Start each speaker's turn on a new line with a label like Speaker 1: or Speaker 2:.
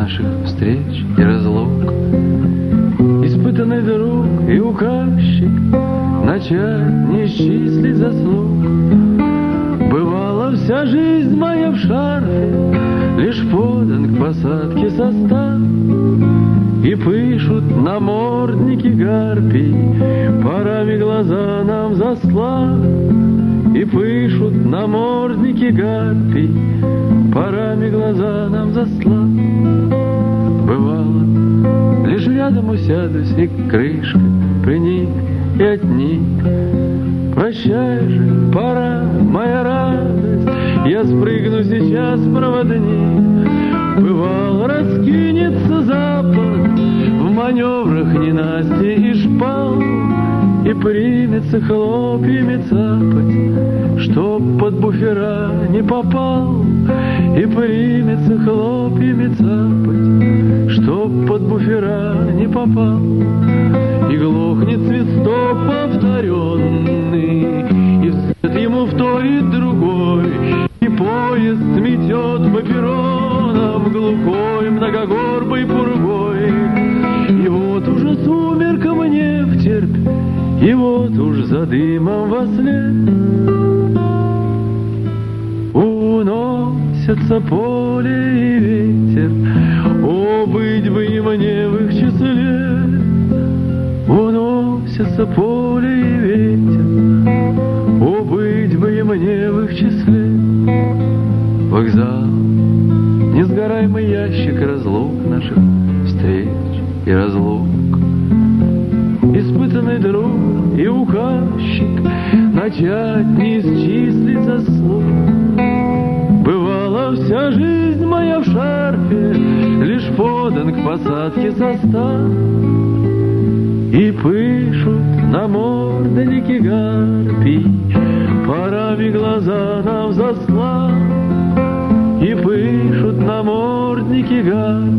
Speaker 1: наших встреч и разлук. Испытанный друг и указчик, начать не исчислить заслуг. Бывала вся жизнь моя в шарфе, лишь подан к посадке состав. И пышут намордники гарпий, парами глаза нам заслав. И пышут намордники гарпий, парами глаза нам заслав. Бывало, лишь рядом усядусь и крышкой приник и отник. Прощай же, пора, моя радость, я спрыгну сейчас, проводник. Бывал, раскинется запад в маневрах ненасти и шпал, и примется хлопьями цапать, чтоб под буфера не попал. И примется хлопьями цапать, чтоб под буфера не попал. И глохнет свисток повторенный, и вслед ему вторит другой, и поезд метет по перронам глухой многогорбой пургой. И вот уже сумеркам не втерпь, и вот уж за дымом вослед уносятся поле и ветер. О, быть бы и мне в их числе. Уносятся поле и ветер. О, быть бы и мне в их числе. Вокзал, несгораемый ящик разлук наших встреч и разлук. Испытанный друг и указчик, начать не исчислить заслуг. Бывала вся жизнь моя в шарфе, лишь подан к посадке состав. И пышут намордники гарпий, парами глаза нам заслав. И пышут намордники гарпий,